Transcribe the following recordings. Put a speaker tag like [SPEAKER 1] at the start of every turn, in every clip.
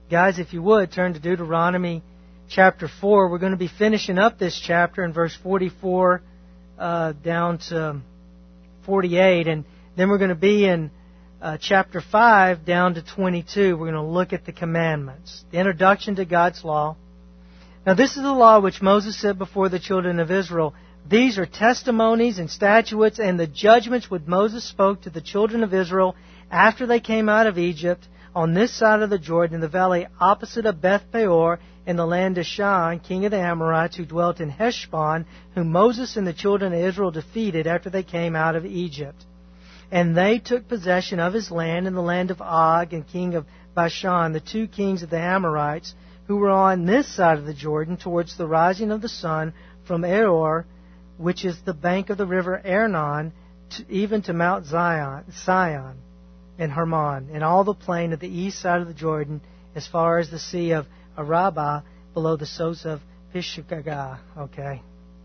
[SPEAKER 1] Guys, if you would, turn to Deuteronomy chapter 4. We're going to be finishing up this chapter in verse 44 down to 48. And then we're going to be in chapter 5 down to 22. We're going to look at the commandments, the introduction to God's law. Now this is the law which Moses set before the children of Israel. These are testimonies and statutes and the judgments which Moses spoke to the children of Israel after they came out of Egypt, on this side of the Jordan, in the valley opposite of Beth Peor, in the land of Sihon, king of the Amorites, who dwelt in Heshbon, whom Moses and the children of Israel defeated after they came out of Egypt. And they took possession of his land in the land of Og, and king of Bashan, the two kings of the Amorites, who were on this side of the Jordan, towards the rising of the sun, from Aroer, which is the bank of the river Arnon, even to Mount Sion, and Hermon, and all the plain of the east side of the Jordan, as far as the sea of Arabah, below the Sos of Pishgah. Okay.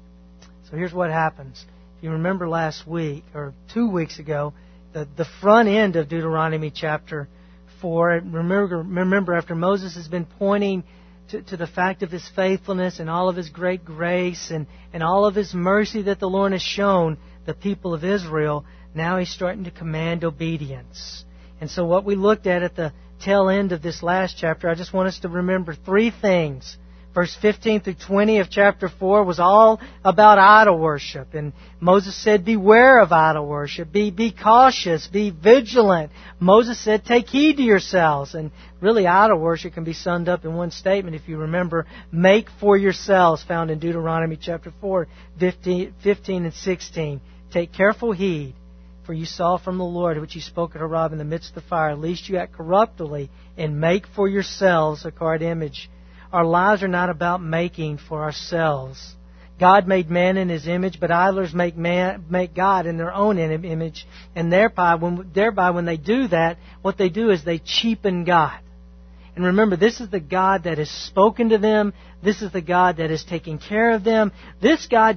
[SPEAKER 1] So here's what happens. If you remember last week, or 2 weeks ago, the front end of Deuteronomy chapter 4, remember after Moses has been pointing to the fact of his faithfulness and all of his great grace and all of his mercy that the Lord has shown the people of Israel, now he's starting to command obedience. And so what we looked at the tail end of this last chapter, I just want us to remember 3 things. Verse 15 through 20 of chapter 4 was all about idol worship. And Moses said, beware of idol worship. Be cautious. Be vigilant. Moses said, take heed to yourselves. And really, idol worship can be summed up in one statement, if you remember. Make for yourselves, found in Deuteronomy chapter 4, 15 and 16. Take careful heed, for you saw from the Lord, which He spoke at Horeb in the midst of the fire, lest you act corruptly, and make for yourselves a carved image. Our lives are not about making for ourselves. God made man in His image, but idlers make God in their own image, and thereby when they do that, what they do is they cheapen God. And remember, this is the God that has spoken to them. This is the God that is taking care of them. This God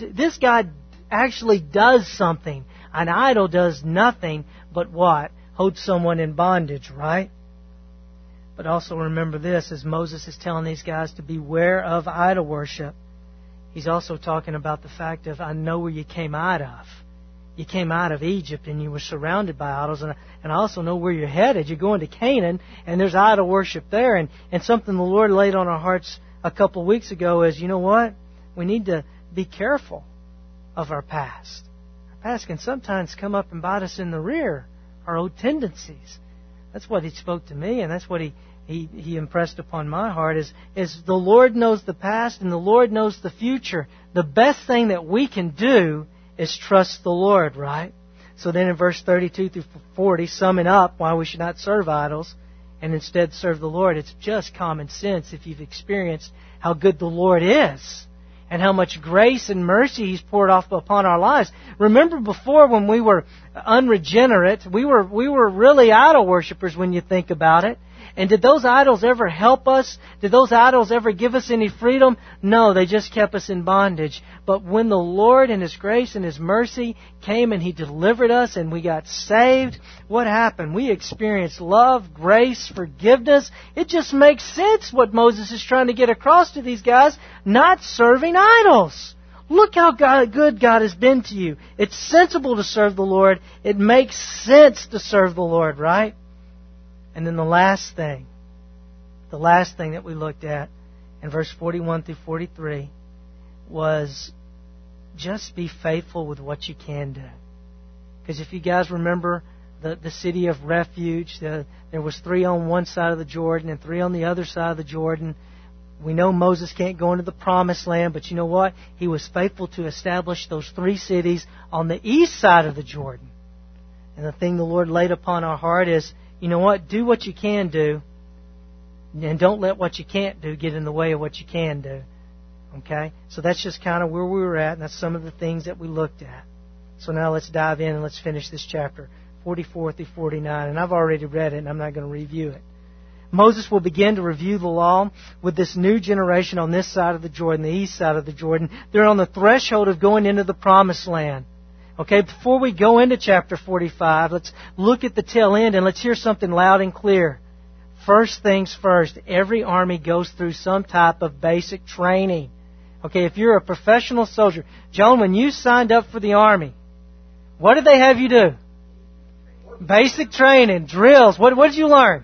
[SPEAKER 1] actually does something. An idol does nothing but what? Hold someone in bondage, right? But also remember this, as Moses is telling these guys to beware of idol worship, he's also talking about the fact of, I know where you came out of. You came out of Egypt and you were surrounded by idols, and I also know where you're headed. You're going to Canaan, and there's idol worship there. And something the Lord laid on our hearts a couple of weeks ago is, you know what? We need to be careful of our past. Our past can sometimes come up and bite us in the rear, our old tendencies. That's what He spoke to me, and that's what He impressed upon my heart is the Lord knows the past and the Lord knows the future. The best thing that we can do is trust the Lord, right? So then in verse 32 through 40, summing up why we should not serve idols and instead serve the Lord, it's just common sense if you've experienced how good the Lord is and how much grace and mercy He's poured off upon our lives. Remember before, when we were unregenerate, we were really idol worshippers when you think about it. And did those idols ever help us? Did those idols ever give us any freedom? No, they just kept us in bondage. But when the Lord in His grace and His mercy came and He delivered us and we got saved, what happened? We experienced love, grace, forgiveness. It just makes sense what Moses is trying to get across to these guys, not serving idols. Look how good God has been to you. It's sensible to serve the Lord. It makes sense to serve the Lord, right? And then the last thing that we looked at in verse 41 through 43 was just be faithful with what you can do. Because if you guys remember the city of refuge, there was 3 on one side of the Jordan and 3 on the other side of the Jordan. We know Moses can't go into the promised land, but you know what? He was faithful to establish those 3 cities on the east side of the Jordan. And the thing the Lord laid upon our heart is, you know what? Do what you can do, and don't let what you can't do get in the way of what you can do. Okay? So that's just kind of where we were at, and that's some of the things that we looked at. So now let's dive in and let's finish this chapter, 44 through 49. And I've already read it, and I'm not going to review it. Moses will begin to review the law with this new generation on this side of the Jordan, the east side of the Jordan. They're on the threshold of going into the promised land. Okay, before we go into chapter 45, let's look at the tail end and let's hear something loud and clear. first things first, every army goes through some type of basic training. Okay, if you're a professional soldier, Joan, when you signed up for the Army, what did they have you do? Basic training, drills. What did you learn?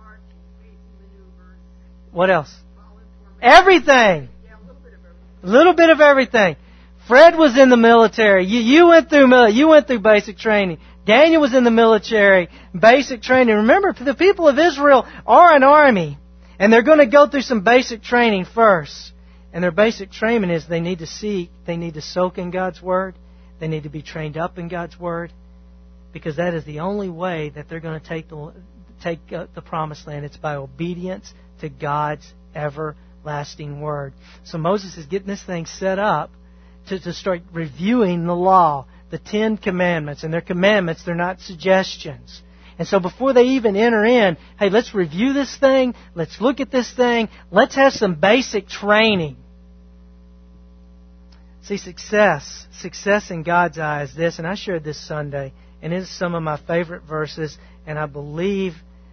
[SPEAKER 1] What else? Everything. A little bit of everything. Fred was in the military. You went through basic training. Daniel was in the military, basic training. Remember, the people of Israel are an army, and they're going to go through some basic training first. And their basic training is they need to soak in God's Word, they need to be trained up in God's Word, because that is the only way that they're going to take the Promised Land. It's by obedience to God's everlasting Word. So Moses is getting this thing set up to start reviewing the law, the 10 Commandments. And they're commandments, they're not suggestions. And so before they even enter in, hey, let's review this thing, let's look at this thing, let's have some basic training. See, success in God's eye is this, and I shared this Sunday, and it is some of my favorite verses, and I believe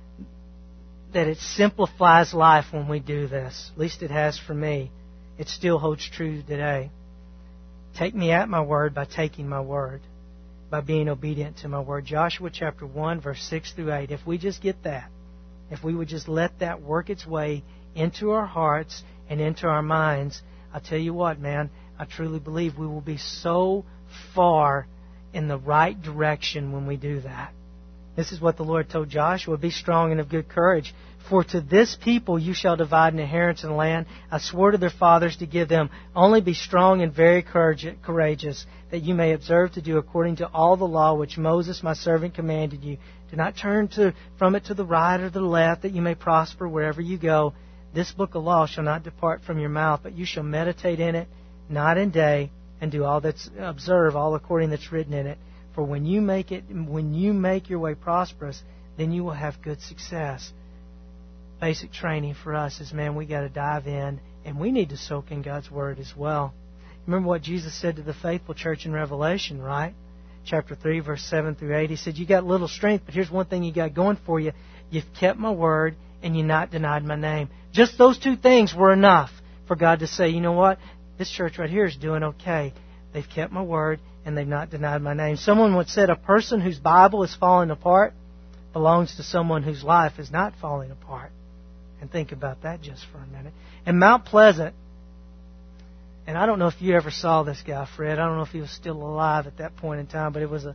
[SPEAKER 1] that it simplifies life when we do this. At least it has for me. It still holds true today. Take me at my word by taking my word, by being obedient to my word. Joshua chapter 1, verse 6 through 8. If we just get that, if we would just let that work its way into our hearts and into our minds, I'll tell you what, man, I truly believe we will be so far in the right direction when we do that. This is what the Lord told Joshua, be strong and of good courage. For to this people you shall divide an inheritance in the land. I swore to their fathers to give them. Only be strong and very courageous, that you may observe to do according to all the law which Moses my servant commanded you. Do not turn from it to the right or the left, that you may prosper wherever you go. This book of law shall not depart from your mouth, but you shall meditate in it night and day, and do all that's observe all according that's written in it. For when you make your way prosperous, then you will have good success. Basic training for us is, man, we got to dive in, and we need to soak in God's Word as well. Remember what Jesus said to the faithful church in Revelation, right? Chapter 3, verse 7 through 8. He said, you got little strength, but here's one thing you got going for you. You've kept my word, and you've not denied my name. Just those two things were enough for God to say, you know what? This church right here is doing okay. They've kept my word, and they've not denied my name. Someone once said, a person whose Bible is falling apart belongs to someone whose life is not falling apart. And think about that just for a minute. In Mount Pleasant, and I don't know if you ever saw this guy, Fred. I don't know if he was still alive at that point in time, but it was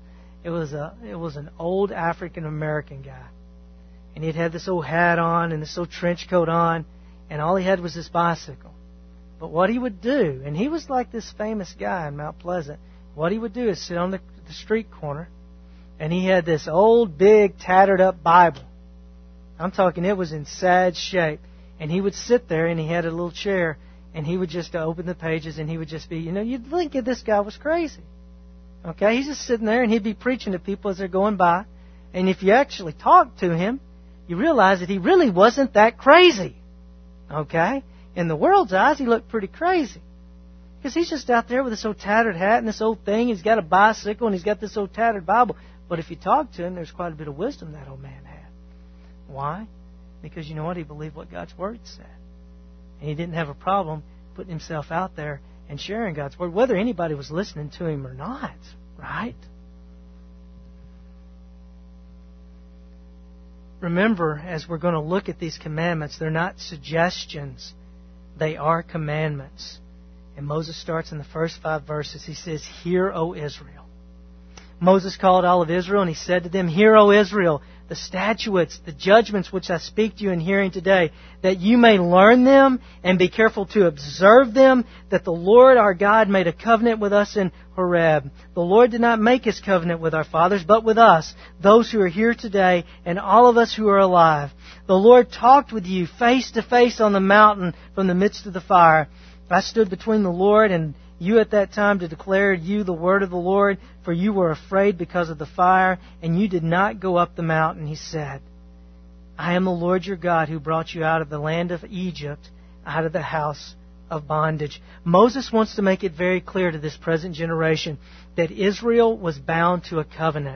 [SPEAKER 1] an old African American guy, and he'd had this old hat on and this old trench coat on, and all he had was this bicycle. But what he would do, and he was like this famous guy in Mount Pleasant, what he would do is sit on the street corner, and he had this old, big, tattered up Bible. I'm talking, it was in sad shape. And he would sit there, and he had a little chair, and he would just open the pages, and he would just be, you'd think that this guy was crazy. Okay? He's just sitting there, and he'd be preaching to people as they're going by. And if you actually talked to him, you realize that he really wasn't that crazy. Okay? In the world's eyes, he looked pretty crazy. Because he's just out there with this old tattered hat and this old thing. He's got a bicycle, and he's got this old tattered Bible. But if you talk to him, there's quite a bit of wisdom that old man had. Why? Because you know what? He believed what God's Word said. And he didn't have a problem putting himself out there and sharing God's Word, whether anybody was listening to him or not. Right? Remember, as we're going to look at these commandments, they're not suggestions. They are commandments. And Moses starts in the first 5 verses. He says, Hear, O Israel. Moses called all of Israel, and he said to them, Hear, O Israel, the statutes, the judgments which I speak to you in hearing today, that you may learn them and be careful to observe them, that the Lord our God made a covenant with us in Horeb. The Lord did not make His covenant with our fathers, but with us, those who are here today, and all of us who are alive. The Lord talked with you face to face on the mountain from the midst of the fire. I stood between the Lord and you at that time to declare you the word of the Lord, for you were afraid because of the fire, and you did not go up the mountain. He said, I am the Lord your God who brought you out of the land of Egypt, out of the house of bondage. Moses wants to make it very clear to this present generation that Israel was bound to a covenant.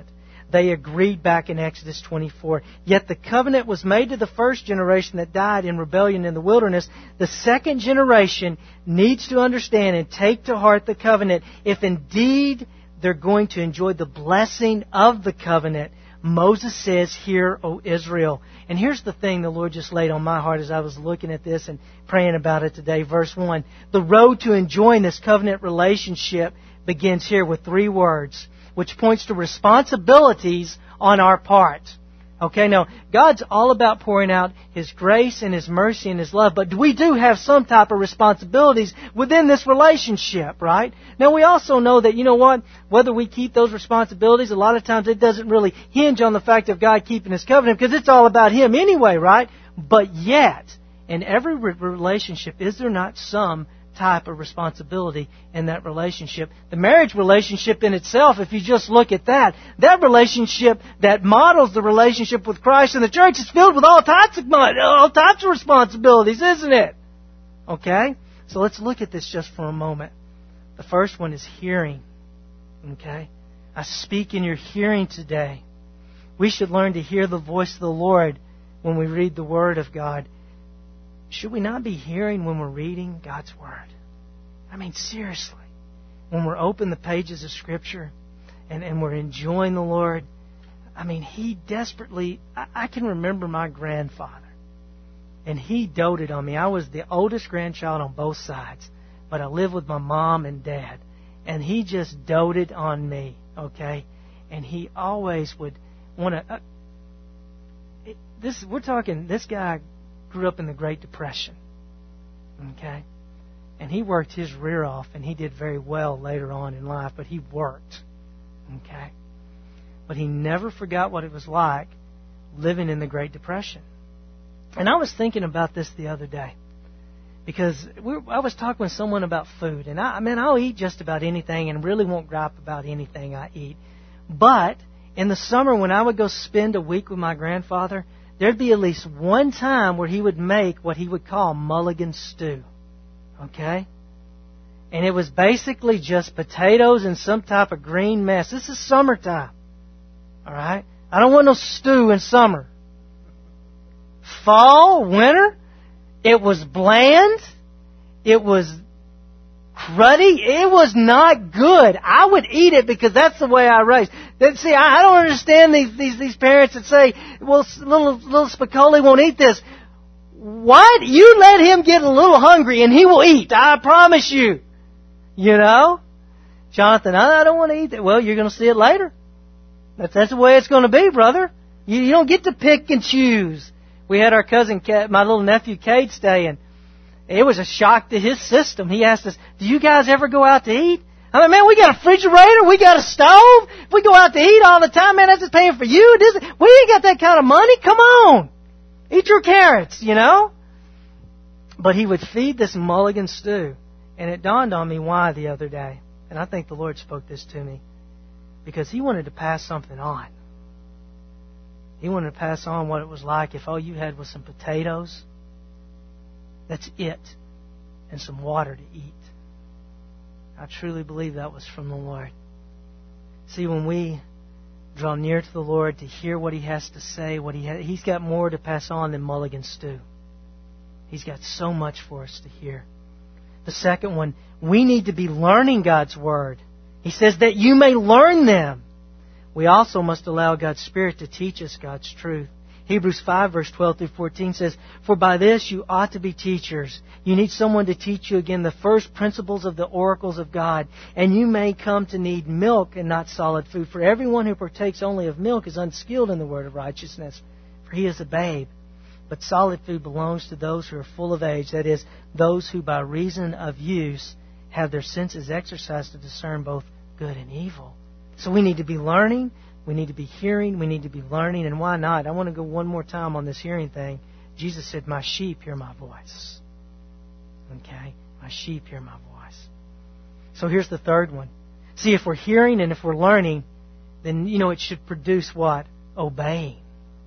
[SPEAKER 1] they agreed back in Exodus 24. Yet the covenant was made to the first generation that died in rebellion in the wilderness. The second generation needs to understand and take to heart the covenant if indeed they're going to enjoy the blessing of the covenant. Moses says, "Hear, O Israel." And here's the thing the Lord just laid on my heart as I was looking at this and praying about it today. Verse 1. The road to enjoying this covenant relationship begins here with 3 words, which points to responsibilities on our part. Okay, now, God's all about pouring out His grace and His mercy and His love, but we do have some type of responsibilities within this relationship, right? Now, we also know that, you know what, whether we keep those responsibilities, a lot of times it doesn't really hinge on the fact of God keeping His covenant, because it's all about Him anyway, right? But yet, in every relationship, is there not some type of responsibility in that relationship? The marriage relationship in itself, if you just look at that relationship that models the relationship with Christ and the church is filled with all types of responsibilities, isn't it? Okay? So let's look at this just for a moment. The first one is hearing. Okay? I speak in your hearing today. We should learn to hear the voice of the Lord when we read the Word of God. Should we not be hearing when we're reading God's Word? I mean, seriously. When we're open the pages of Scripture and we're enjoying the Lord, I mean, He desperately... I can remember my grandfather, and he doted on me. I was the oldest grandchild on both sides, but I lived with my mom and dad, and he just doted on me, okay? And he always would want to... This guy grew up in the Great Depression. Okay? And he worked his rear off, and he did very well later on in life, but he worked. Okay? But he never forgot what it was like living in the Great Depression. And I was thinking about this the other day, because I was talking with someone about food, and I'll eat just about anything and really won't gripe about anything I eat. But in the summer, when I would go spend a week with my grandfather, there'd be at least one time where he would make what he would call mulligan stew. Okay? And it was basically just potatoes and some type of green mess. This is summertime. Alright? I don't want no stew in summer. Fall, winter, it was bland. It was cruddy. It was not good. I would eat it because that's the way I raised. See, I don't understand these parents that say, well, little Spicoli won't eat this. What? You let him get a little hungry and he will eat. I promise you. You know? Jonathan, I don't want to eat that. Well, you're going to see it later. That's the way it's going to be, brother. You don't get to pick and choose. We had our cousin, my little nephew, Cade, stay, and it was a shock to his system. He asked us, do you guys ever go out to eat? I mean, man, we got a refrigerator, we got a stove. If we go out to eat all the time, man, that's just paying for you. We ain't got that kind of money. Come on. Eat your carrots, you know. But he would feed this mulligan stew. And it dawned on me why the other day. And I think the Lord spoke this to me. Because He wanted to pass something on. He wanted to pass on what it was like if all you had was some potatoes. That's it. And some water to eat. I truly believe that was from the Lord. See, when we draw near to the Lord to hear what He has to say, He's got more to pass on than mulligan stew. He's got so much for us to hear. The second one, we need to be learning God's Word. He says that you may learn them. We also must allow God's Spirit to teach us God's truth. Hebrews 5 verse 12 through 14 says, for by this you ought to be teachers. You need someone to teach you again the first principles of the oracles of God. And you may come to need milk and not solid food. For everyone who partakes only of milk is unskilled in the word of righteousness, for he is a babe. But solid food belongs to those who are full of age, that is, those who by reason of use have their senses exercised to discern both good and evil. So we need to be learning, we need to be hearing, we need to be learning, and why not? I want to go one more time on this hearing thing. Jesus said, my sheep hear my voice. Okay? My sheep hear my voice. So here's the third one. See, if we're hearing and if we're learning, then, it should produce what? Obeying.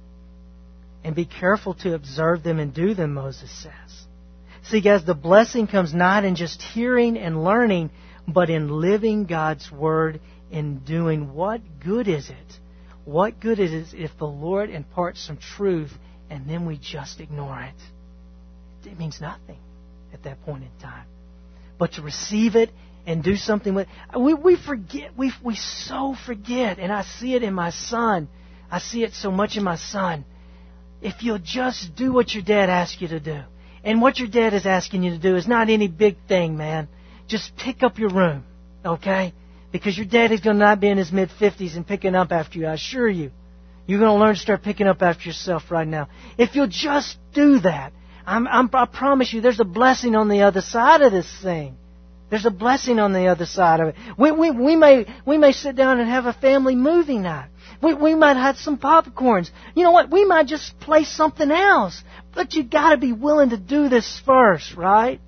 [SPEAKER 1] And be careful to observe them and do them, Moses says. See, guys, the blessing comes not in just hearing and learning, but in living God's Word and doing. What good is it What good it is if the Lord imparts some truth and then we just ignore it? It means nothing at that point in time. But to receive it and do something with it, we forget. We so forget. And I see it in my son. I see it so much in my son. If you'll just do what your dad asks you to do. And what your dad is asking you to do is not any big thing, man. Just pick up your room, okay? Because your dad is going to not be in his mid-50s and picking up after you, I assure you. You're going to learn to start picking up after yourself right now. If you'll just do that, I promise you there's a blessing on the other side of this thing. There's a blessing on the other side of it. We may sit down and have a family movie night. We might have some popcorns. You know what? We might just play something else. But you got to be willing to do this first, right?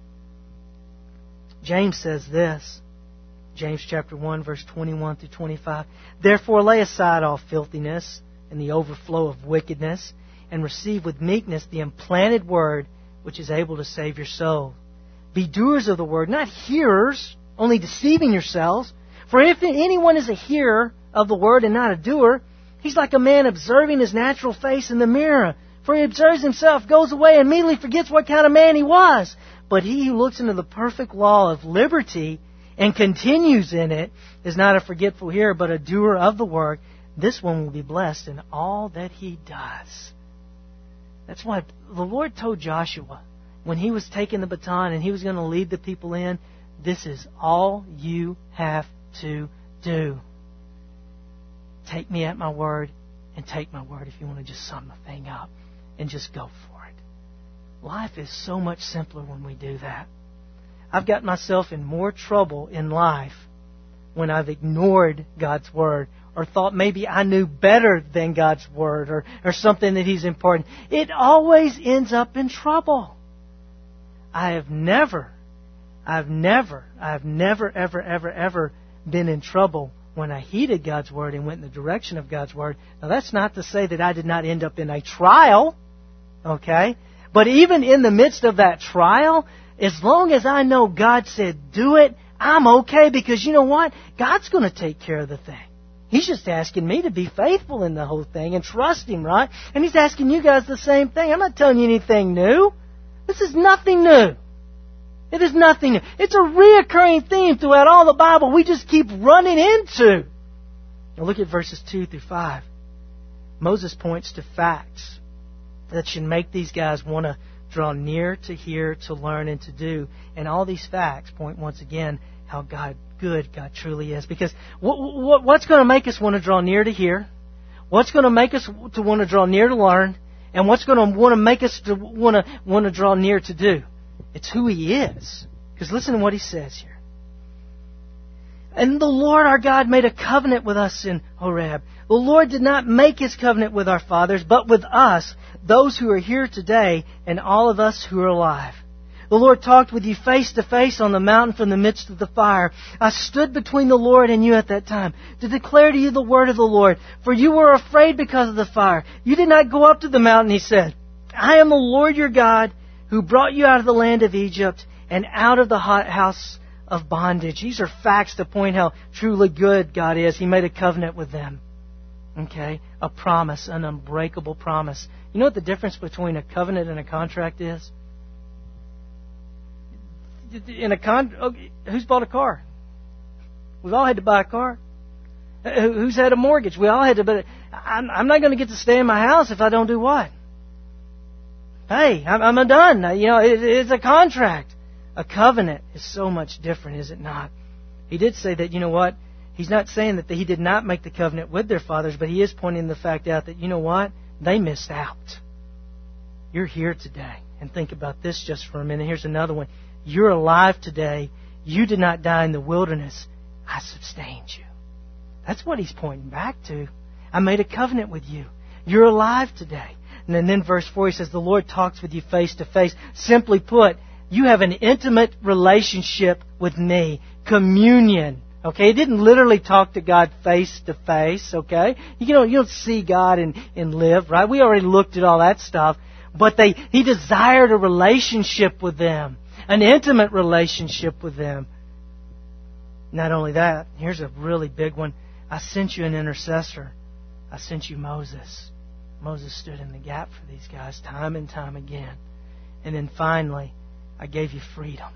[SPEAKER 1] James says this. James chapter 1, verse 21 through 25. Therefore lay aside all filthiness and the overflow of wickedness, and receive with meekness the implanted word, which is able to save your soul. Be doers of the word, not hearers, only deceiving yourselves. For if anyone is a hearer of the word and not a doer, he's like a man observing his natural face in the mirror. For he observes himself, goes away, and immediately forgets what kind of man he was. But he who looks into the perfect law of liberty and continues in it is not a forgetful hearer, but a doer of the word. This one will be blessed in all that he does. That's why the Lord told Joshua, when he was taking the baton and he was going to lead the people in, this is all you have to do. Take me at my word, and take my word if you want to just sum the thing up, and just go for it. Life is so much simpler when we do that. I've got myself in more trouble in life when I've ignored God's word, or thought maybe I knew better than God's word, or something that He's imparting. It always ends up in trouble. I've never, ever been in trouble when I heeded God's word and went in the direction of God's word. Now that's not to say that I did not end up in a trial, okay? But even in the midst of that trial, as long as I know God said do it, I'm okay, because you know what? God's going to take care of the thing. He's just asking me to be faithful in the whole thing and trust Him, right? And He's asking you guys the same thing. I'm not telling you anything new. This is nothing new. It is nothing new. It's a reoccurring theme throughout all the Bible we just keep running into. Now look at verses 2 through 5. Moses points to facts that should make these guys want to draw near to hear, to learn, and to do. And all these facts point once again how good God truly is. Because what's going to make us want to draw near to hear? What's going to make us to want to draw near to learn? And what's going to want to make us to want to draw near to do? It's who He is. Because listen to what He says here. And the Lord our God made a covenant with us in Horeb. The Lord did not make His covenant with our fathers, but with us, those who are here today, and all of us who are alive. The Lord talked with you face to face on the mountain from the midst of the fire. I stood between the Lord and you at that time to declare to you the word of the Lord. For you were afraid because of the fire. You did not go up to the mountain, He said. I am the Lord your God who brought you out of the land of Egypt and out of the house of bondage. These are facts to point how truly good God is. He made a covenant with them. Okay? A promise, an unbreakable promise. You know what the difference between a covenant and a contract is? Who's bought a car? We've all had to buy a car. Who's had a mortgage? We all had to. But I'm not going to get to stay in my house if I don't do what? Hey, I'm done. You know, it's a contract. A covenant is so much different, is it not? He did say that, you know what? He's not saying that He did not make the covenant with their fathers, but He is pointing the fact out that, you know what? They missed out. You're here today. And think about this just for a minute. Here's another one. You're alive today. You did not die in the wilderness. I sustained you. That's what He's pointing back to. I made a covenant with you. You're alive today. And then verse 4, He says, the Lord talks with you face to face. Simply put, you have an intimate relationship with me. Communion. Okay? He didn't literally talk to God face to face. Okay? You don't see God and live, right? We already looked at all that stuff. But He desired a relationship with them. An intimate relationship with them. Not only that, here's a really big one. I sent you an intercessor. I sent you Moses. Moses stood in the gap for these guys time and time again. And then finally, I gave you freedom.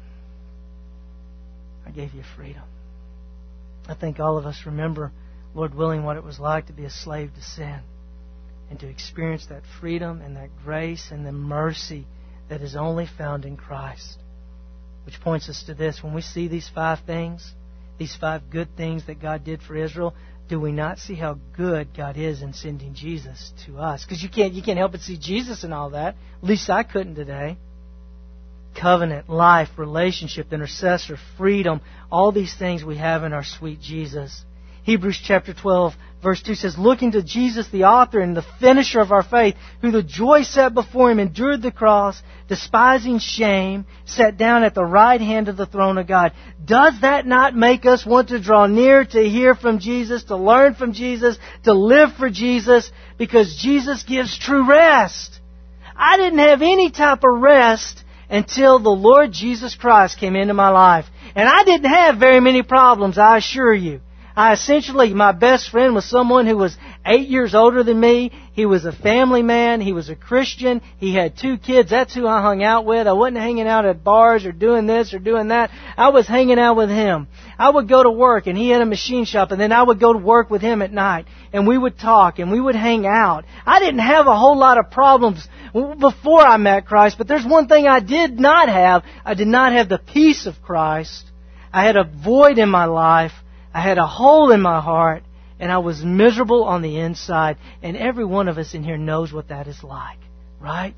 [SPEAKER 1] I gave you freedom. I think all of us remember, Lord willing, what it was like to be a slave to sin and to experience that freedom and that grace and the mercy that is only found in Christ. Which points us to this. When we see these 5 things, these 5 good things that God did for Israel, do we not see how good God is in sending Jesus to us? Because you can't help but see Jesus in all that. At least I couldn't today. Covenant, life, relationship, intercessor, freedom, all these things we have in our sweet Jesus. Hebrews chapter 12, verse 2 says, looking to Jesus, the author and the finisher of our faith, who the joy set before Him endured the cross, despising shame, sat down at the right hand of the throne of God. Does that not make us want to draw near, to hear from Jesus, to learn from Jesus, to live for Jesus? Because Jesus gives true rest. I didn't have any type of rest until the Lord Jesus Christ came into my life. And I didn't have very many problems, I assure you. My best friend was someone who was 8 years older than me. He was a family man. He was a Christian. He had 2 kids. That's who I hung out with. I wasn't hanging out at bars or doing this or doing that. I was hanging out with him. I would go to work and he had a machine shop, and then I would go to work with him at night. And we would talk and we would hang out. I didn't have a whole lot of problems before I met Christ, but there's one thing I did not have. I did not have the peace of Christ. I had a void in my life. I had a hole in my heart, and I was miserable on the inside. And every one of us in here knows what that is like, right?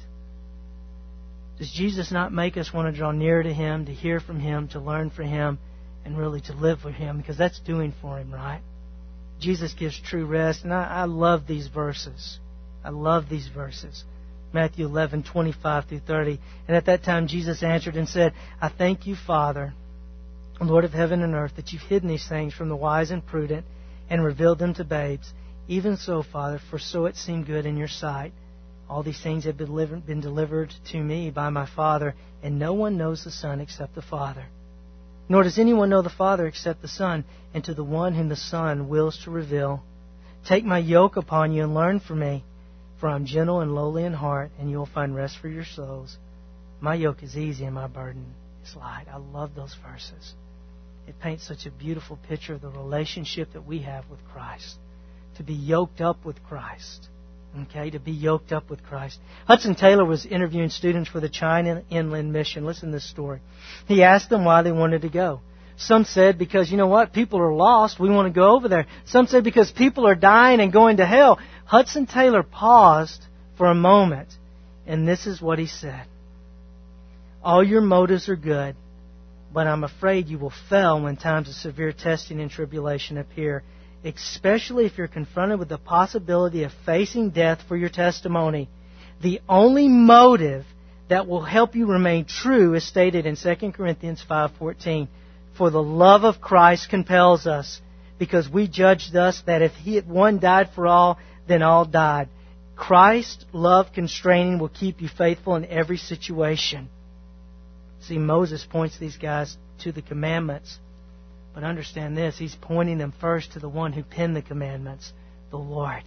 [SPEAKER 1] Does Jesus not make us want to draw near to Him, to hear from Him, to learn from Him, and really to live for Him? Because that's doing for Him, right? Jesus gives true rest, and I love these verses. I love these verses. Matthew 11:25 through 30. And at that time Jesus answered and said, I thank you, Father, Lord of heaven and earth, that you've hidden these things from the wise and prudent and revealed them to babes. Even so, Father, for so it seemed good in your sight. All these things have been delivered to me by my Father, and no one knows the Son except the Father. Nor does anyone know the Father except the Son, and to the one whom the Son wills to reveal. Take my yoke upon you and learn from me, for I am gentle and lowly in heart, and you will find rest for your souls. My yoke is easy and my burden is light. I love those verses. It paints such a beautiful picture of the relationship that we have with Christ. To be yoked up with Christ. Okay, to be yoked up with Christ. Hudson Taylor was interviewing students for the China Inland Mission. Listen to this story. He asked them why they wanted to go. Some said because, you know what, people are lost, we want to go over there. Some said because people are dying and going to hell. Hudson Taylor paused for a moment, and this is what he said. All your motives are good, but I'm afraid you will fail when times of severe testing and tribulation appear, especially if you're confronted with the possibility of facing death for your testimony. The only motive that will help you remain true is stated in 2 Corinthians 5:14. For the love of Christ compels us, because we judge thus that if one died for all, then all died. Christ's love constraining will keep you faithful in every situation. See, Moses points these guys to the commandments. But understand this, he's pointing them first to the one who penned the commandments, the Lord.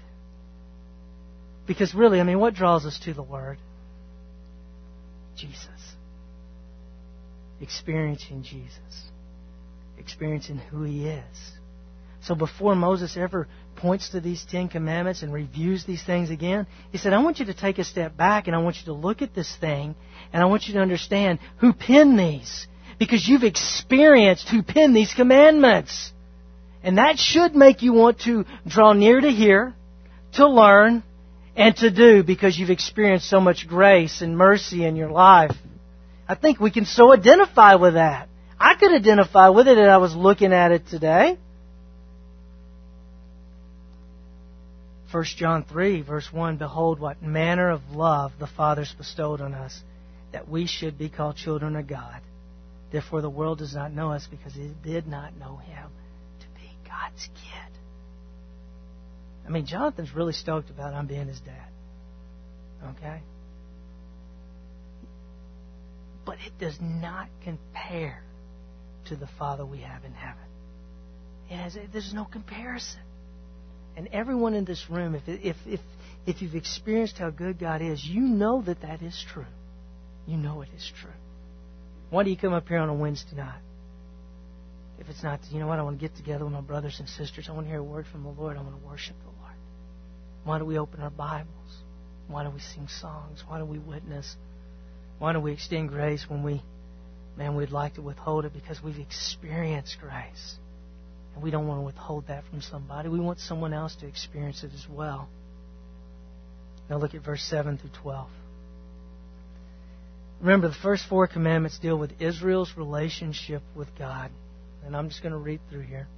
[SPEAKER 1] Because really, what draws us to the Word? Jesus. Experiencing Jesus. Experiencing who He is. So before Moses ever points to these 10 commandments and reviews these things again, he said, I want you to take a step back and I want you to look at this thing and I want you to understand who penned these. Because you've experienced who penned these commandments. And that should make you want to draw near to hear, to learn, and to do, because you've experienced so much grace and mercy in your life. I think we can so identify with that. I could identify with it as I was looking at it today. 1 John 3, verse 1, Behold, what manner of love the Father's bestowed on us, that we should be called children of God. Therefore the world does not know us, because it did not know Him to be God's kid. Jonathan's really stoked about I'm being his dad. Okay? But it does not compare to the Father we have in heaven. There's no comparison. And everyone in this room, if you've experienced how good God is, you know that that is true. You know it is true. Why do you come up here on a Wednesday night? If it's not, you know what, I want to get together with my brothers and sisters. I want to hear a word from the Lord. I want to worship the Lord. Why do we open our Bibles? Why do we sing songs? Why do we witness? Why do we extend grace when we'd like to withhold it? Because we've experienced grace. And we don't want to withhold that from somebody. We want someone else to experience it as well. Now look at verse 7 through 12. Remember, the first 4 commandments deal with Israel's relationship with God. And I'm just going to read through here.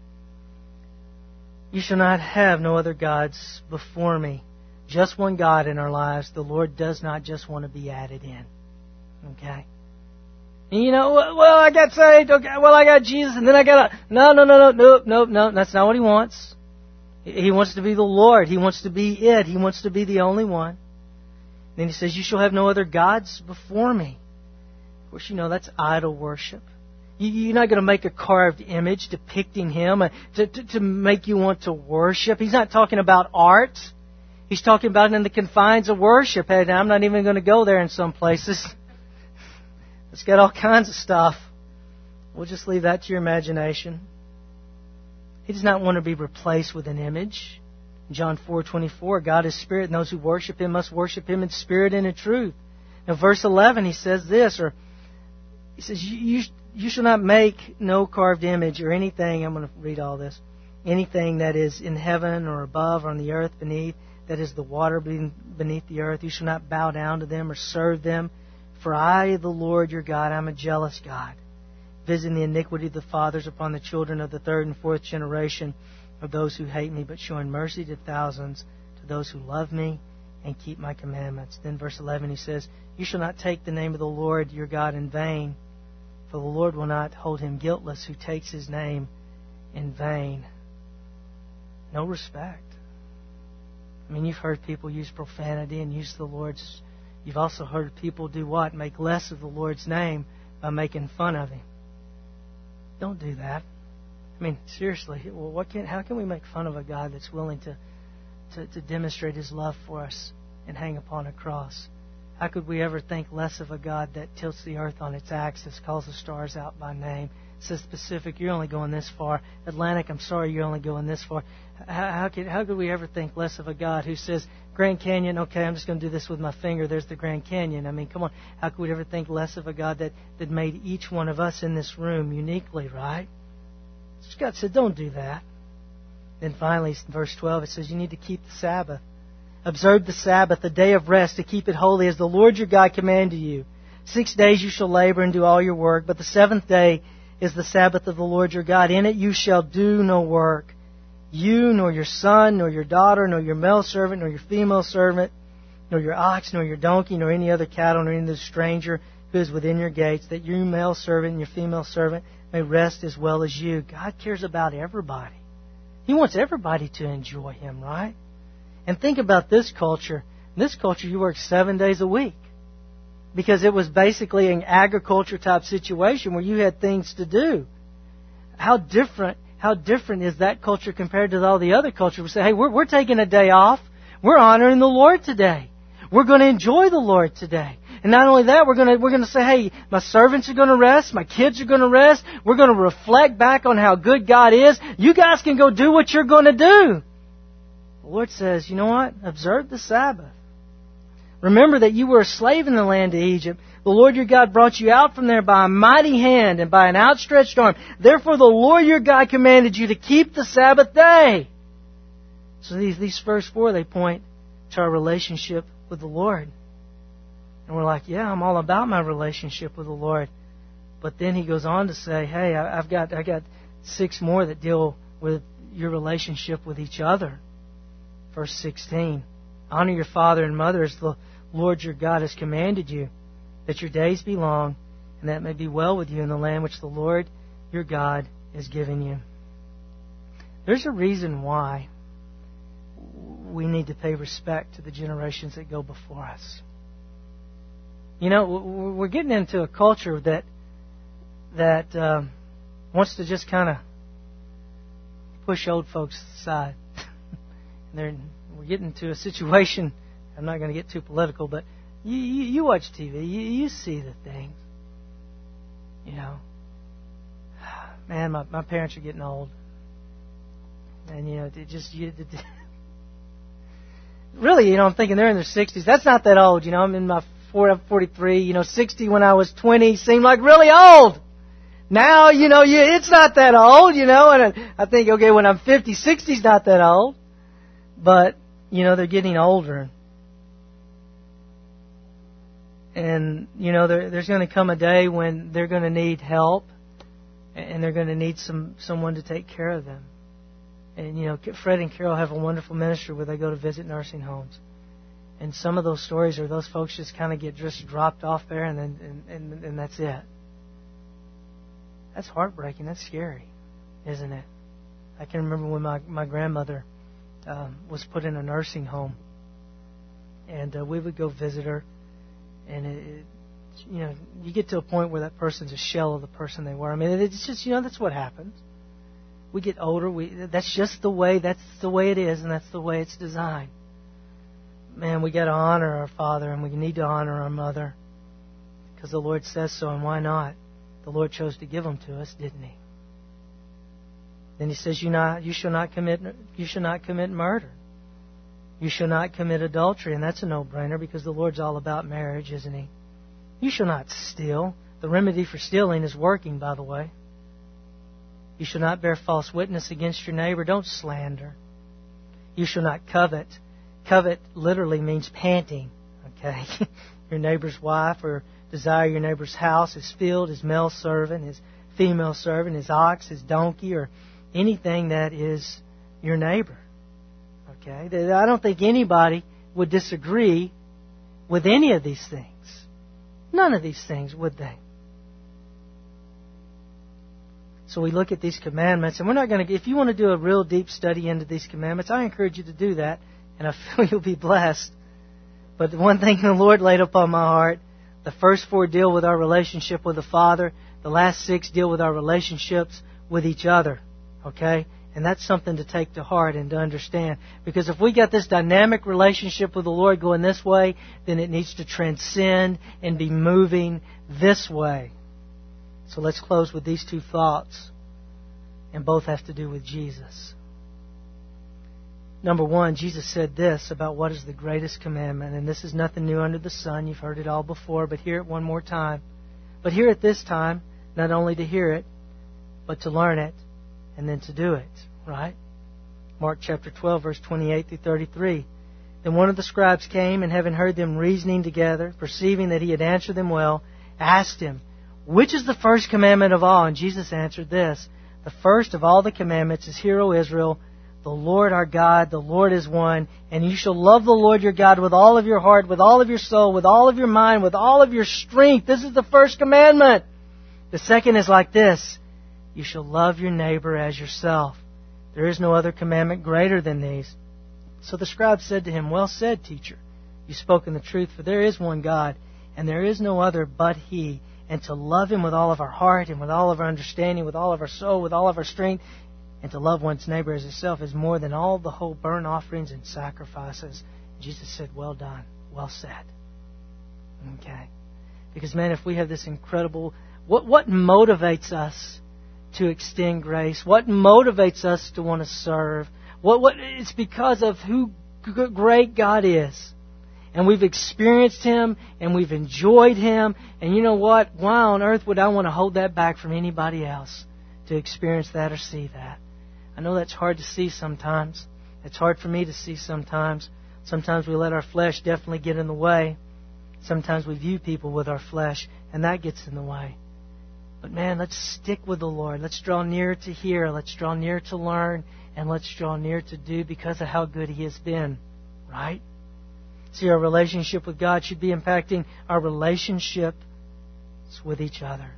[SPEAKER 1] You shall not have no other gods before me. Just one God in our lives. The Lord does not just want to be added in. Okay? And you know, well, I got saved. Okay, well, I got Jesus. And then I got no. That's not what He wants. He wants to be the Lord. He wants to be it. He wants to be the only one. Then He says, you shall have no other gods before me. Of course, you know, that's idol worship. You're not going to make a carved image depicting Him to make you want to worship. He's not talking about art. He's talking about in the confines of worship. Hey, now I'm not even going to go there in some places. It's got all kinds of stuff. We'll just leave that to your imagination. He does not want to be replaced with an image. In John 4:24, God is spirit, and those who worship Him must worship Him in spirit and in truth. Now, verse 11, He says this, He says, You shall not make no carved image or anything, I'm going to read all this, anything that is in heaven or above or on the earth beneath, that is the water beneath the earth. You shall not bow down to them or serve them. For I, the Lord your God, am a jealous God, visiting the iniquity of the fathers upon the children of the 3rd and 4th generation of those who hate me, but showing mercy to thousands, to those who love me and keep my commandments. Then verse 11, He says, You shall not take the name of the Lord your God in vain, for the Lord will not hold him guiltless who takes His name in vain. No respect. I mean, you've heard people use profanity and use the Lord's. You've also heard people do what? Make less of the Lord's name by making fun of Him. Don't do that. I mean, seriously, well, how can we make fun of a God that's willing to demonstrate His love for us and hang upon a cross? How could we ever think less of a God that tilts the earth on its axis, calls the stars out by name, says Pacific, you're only going this far. Atlantic, I'm sorry, you're only going this far. How could we ever think less of a God who says, Grand Canyon, okay, I'm just going to do this with my finger, there's the Grand Canyon. I mean, come on. How could we ever think less of a God that made each one of us in this room uniquely, right? So God said, don't do that. Then finally, verse 12, it says, you need to keep the Sabbath. Observe the Sabbath, the day of rest, to keep it holy as the Lord your God commanded you. 6 days you shall labor and do all your work, but the 7th day is the Sabbath of the Lord your God. In it you shall do no work. You, nor your son, nor your daughter, nor your male servant, nor your female servant, nor your ox, nor your donkey, nor any other cattle, nor any other stranger who is within your gates, that your male servant and your female servant may rest as well as you. God cares about everybody. He wants everybody to enjoy Him, right? And think about this culture. In this culture, you work 7 days a week. Because it was basically an agriculture type situation where you had things to do. How different is that culture compared to all the other cultures? We say, hey, we're taking a day off. We're honoring the Lord today. We're going to enjoy the Lord today. And not only that, we're going to say, hey, my servants are going to rest. My kids are going to rest. We're going to reflect back on how good God is. You guys can go do what you're going to do. The Lord says, you know what? Observe the Sabbath. Remember that you were a slave in the land of Egypt. The Lord your God brought you out from there by a mighty hand and by an outstretched arm. Therefore the Lord your God commanded you to keep the Sabbath day. So these first 4, they point to our relationship with the Lord. And we're like, yeah, I'm all about my relationship with the Lord. But then He goes on to say, hey, I got 6 more that deal with your relationship with each other. Verse 16, honor your father and mother as the Lord your God has commanded you, that your days be long, and that it may be well with you in the land which the Lord your God is giving you. There's a reason why we need to pay respect to the generations that go before us. You know, we're getting into a culture that wants to just kind of push old folks aside. We're getting to a situation, I'm not going to get too political, but you watch TV, you see the things. You know, man, my parents are getting old. And, you know, really, you know, I'm thinking they're in their 60s. That's not that old, you know. I'm in my 43. You know, 60 when I was 20 seemed like really old. Now, you know, it's not that old, you know. And I think, okay, when I'm 50, 60's not that old. But, you know, they're getting older. And, you know, there's going to come a day when they're going to need help. And they're going to need someone to take care of them. And, you know, Fred and Carol have a wonderful ministry where they go to visit nursing homes. And some of those stories are those folks just kind of get just dropped off there and that's it. That's heartbreaking. That's scary, isn't it? I can remember when my grandmother was put in a nursing home. And we would go visit her. And, you know, you get to a point where that person's a shell of the person they were. I mean, it's just, you know, that's what happens. We get older. That's just the way. That's the way it is, and that's the way it's designed. Man, we got to honor our father, and we need to honor our mother, because the Lord says so. And why not? The Lord chose to give them to us, didn't He? Then He says, "You shall not commit murder. You shall not commit adultery," and that's a no-brainer because the Lord's all about marriage, isn't He? You shall not steal. The remedy for stealing is working, by the way. You shall not bear false witness against your neighbor. Don't slander. You shall not covet. Covet literally means panting. Okay? Your neighbor's wife, or desire your neighbor's house, his field, his male servant, his female servant, his ox, his donkey, or anything that is your neighbor. Okay? I don't think anybody would disagree with any of these things. None of these things, would they? So we look at these commandments, and we're not going to, if you want to do a real deep study into these commandments, I encourage you to do that, and I feel you'll be blessed. But the one thing the Lord laid upon my heart, the first 4 deal with our relationship with the Father, the last 6 deal with our relationships with each other. Okay? And that's something to take to heart and to understand. Because if we got this dynamic relationship with the Lord going this way, then it needs to transcend and be moving this way. So let's close with these 2 thoughts. And both have to do with Jesus. Number 1, Jesus said this about what is the greatest commandment. And this is nothing new under the sun. You've heard it all before, but hear it one more time. But hear it this time, not only to hear it, but to learn it, and then to do it. Right? Mark chapter 12, verse 28 through 33. Then one of the scribes came, and having heard them reasoning together, perceiving that he had answered them well, asked him, "Which is the first commandment of all?" And Jesus answered this, "The first of all the commandments is, Hear, O Israel, the Lord our God, the Lord is one, and you shall love the Lord your God with all of your heart, with all of your soul, with all of your mind, with all of your strength." This is the first commandment. The second is like this: you shall love your neighbor as yourself. There is no other commandment greater than these. So the scribe said to him, "Well said, teacher. You've spoken the truth, for there is one God, and there is no other but He. And to love Him with all of our heart and with all of our understanding, with all of our soul, with all of our strength, and to love one's neighbor as himself is more than all the whole burnt offerings and sacrifices." Jesus said, "Well done, well said." Okay. Because, man, if we have this incredible... What motivates us to extend grace? What motivates us to want to serve? It's because of who great God is. And we've experienced Him, and we've enjoyed Him. And you know what? Why on earth would I want to hold that back from anybody else to experience that or see that? I know that's hard to see sometimes. It's hard for me to see sometimes. Sometimes we let our flesh definitely get in the way. Sometimes we view people with our flesh, and that gets in the way. But man, let's stick with the Lord. Let's draw near to hear. Let's draw near to learn. And let's draw near to do because of how good He has been. Right? See, our relationship with God should be impacting our relationships with each other.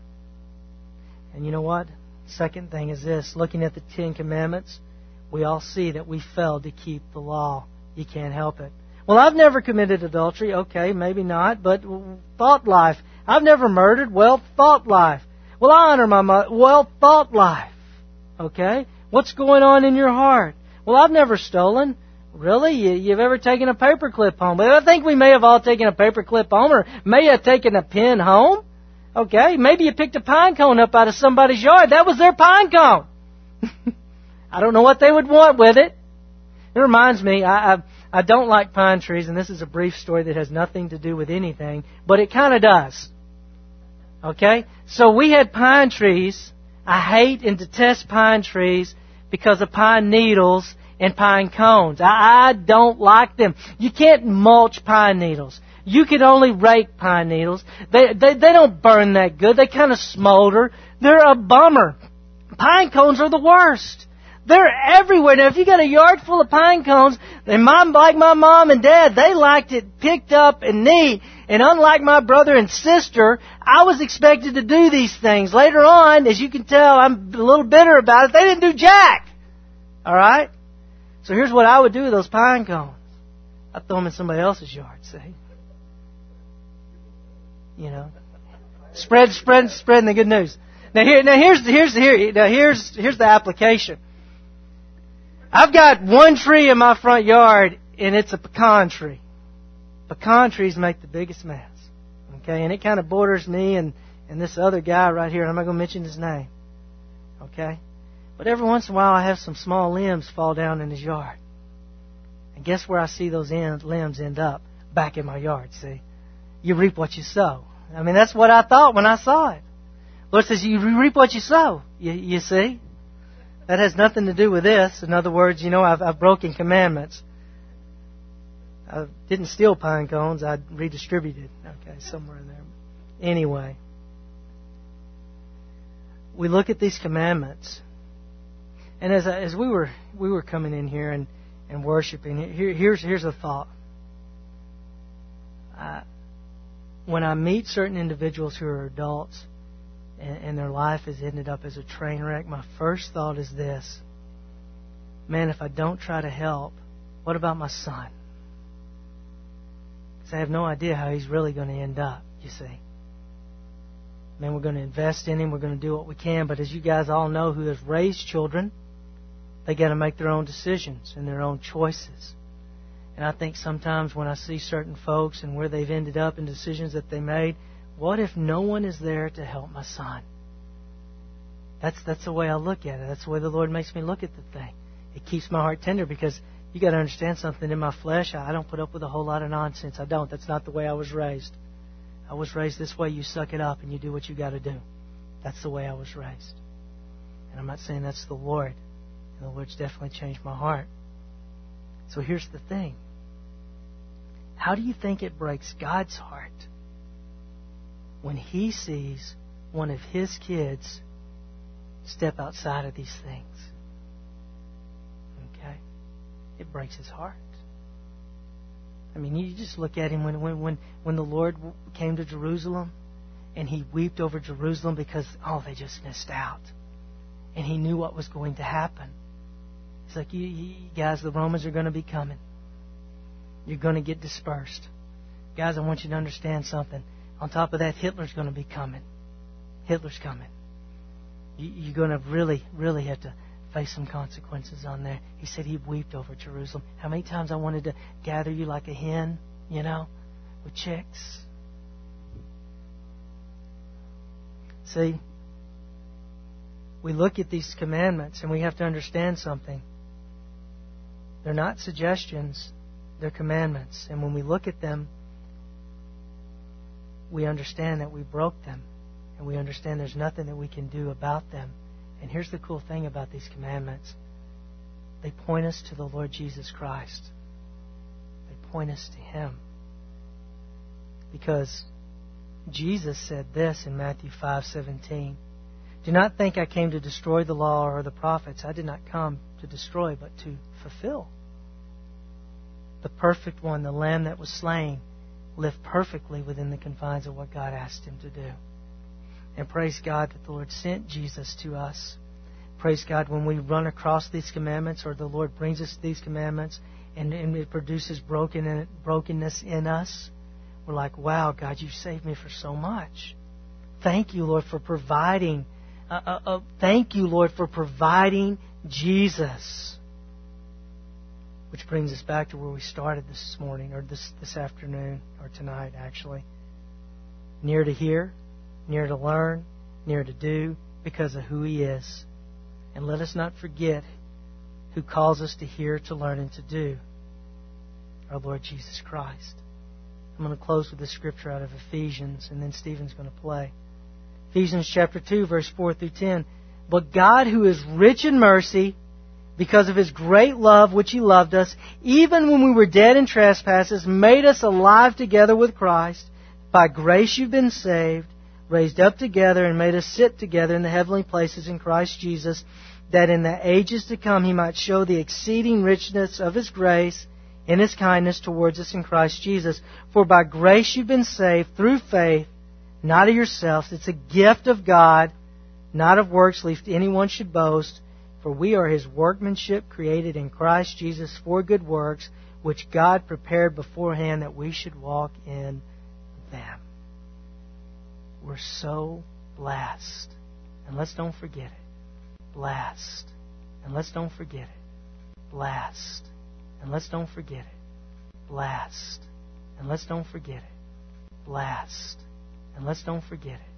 [SPEAKER 1] And you know what? Second thing is this. Looking at the 10 Commandments, we all see that we failed to keep the law. You can't help it. Well, I've never committed adultery. Okay, maybe not, but thought life. I've never murdered. Well, thought life. Well, I honor my mother. Well, thought life. Okay? What's going on in your heart? Well, I've never stolen. Really? You've ever taken a paperclip home? Well, I think we may have all taken a paperclip home, or may have taken a pin home. Okay, maybe you picked a pine cone up out of somebody's yard. That was their pine cone. I don't know what they would want with it. It reminds me, I don't like pine trees, and this is a brief story that has nothing to do with anything, but it kind of does. Okay? So we had pine trees. I hate and detest pine trees because of pine needles and pine cones. I don't like them. You can't mulch pine needles. You can only rake pine needles. They don't burn that good. They kind of smolder. They're a bummer. Pine cones are the worst. They're everywhere. Now, if you got a yard full of pine cones, and like my mom and dad, they liked it picked up and neat. And unlike my brother and sister, I was expected to do these things. Later on, as you can tell, I'm a little bitter about it. They didn't do jack. All right? So here's what I would do with those pine cones. I'd throw them in somebody else's yard, see? You know, spreading the good news. Here's the application. I've got one tree in my front yard, and it's a pecan tree. Pecan trees make the biggest mess. Okay, and it kind of borders me and this other guy right here. I'm not going to mention his name. Okay, but every once in a while I have some small limbs fall down in his yard, and guess where I see those limbs end up? Back in my yard. See. You reap what you sow. I mean, that's what I thought when I saw it. Lord says, you reap what you sow. You see? That has nothing to do with this. In other words, you know, I've broken commandments. I didn't steal pine cones. I redistributed. Okay, somewhere in there. Anyway, we look at these commandments. And as we were coming in here and worshiping, here's a thought. When I meet certain individuals who are adults and their life has ended up as a train wreck, my first thought is this. Man, if I don't try to help, what about my son? Because I have no idea how he's really going to end up, you see. Man, we're going to invest in him. We're going to do what we can. But as you guys all know who have raised children, they got to make their own decisions and their own choices. And I think sometimes when I see certain folks and where they've ended up in decisions that they made, what if no one is there to help my son? That's the way I look at it. That's the way the Lord makes me look at the thing. It keeps my heart tender because you got to understand something. In my flesh, I don't put up with a whole lot of nonsense. I don't. That's not the way I was raised. I was raised this way. You suck it up and you do what you got to do. That's the way I was raised. And I'm not saying that's the Lord. And the Lord's definitely changed my heart. So here's the thing. How do you think it breaks God's heart when He sees one of His kids step outside of these things? Okay? It breaks His heart. I mean, you just look at Him when the Lord came to Jerusalem and He wept over Jerusalem because, they just missed out. And He knew what was going to happen. He's like, you guys, the Romans are going to be coming. You're going to get dispersed. Guys, I want you to understand something. On top of that, Hitler's going to be coming. Hitler's coming. You're going to really, really have to face some consequences on there. He said He wept over Jerusalem. How many times I wanted to gather you like a hen, with chicks. See, we look at these commandments and we have to understand something. They're not suggestions, they're commandments. And when we look at them, we understand that we broke them. And we understand there's nothing that we can do about them. And here's the cool thing about these commandments. They point us to the Lord Jesus Christ. They point us to Him. Because Jesus said this in Matthew 5:17. Do not think I came to destroy the law or the prophets. I did not come to destroy, but to fulfill. The perfect one, the Lamb that was slain, lived perfectly within the confines of what God asked Him to do. And praise God that the Lord sent Jesus to us. Praise God when we run across these commandments or the Lord brings us these commandments and it produces brokenness in us. We're like, wow, God, you saved me for so much. Thank you, Lord, for providing. Thank you, Lord, for providing Jesus. Which brings us back to where we started this morning, or this afternoon, or tonight actually. Near to hear, near to learn, near to do, because of who He is. And let us not forget who calls us to hear, to learn, and to do. Our Lord Jesus Christ. I'm going to close with this scripture out of Ephesians, and then Stephen's going to play. Ephesians chapter 2, verse 4 through 10. But God, who is rich in mercy, because of His great love which He loved us, even when we were dead in trespasses, made us alive together with Christ. By grace you've been saved, raised up together, and made us sit together in the heavenly places in Christ Jesus, that in the ages to come He might show the exceeding richness of His grace in His kindness towards us in Christ Jesus. For by grace you've been saved through faith, not of yourselves. It's a gift of God, not of works, lest anyone should boast. For we are His workmanship, created in Christ Jesus for good works, which God prepared beforehand that we should walk in them. We're so blessed. And let's don't forget it. Blessed. And let's don't forget it. Blessed. And let's don't forget it. Blessed. And let's don't forget it. Blessed. And let's don't forget it.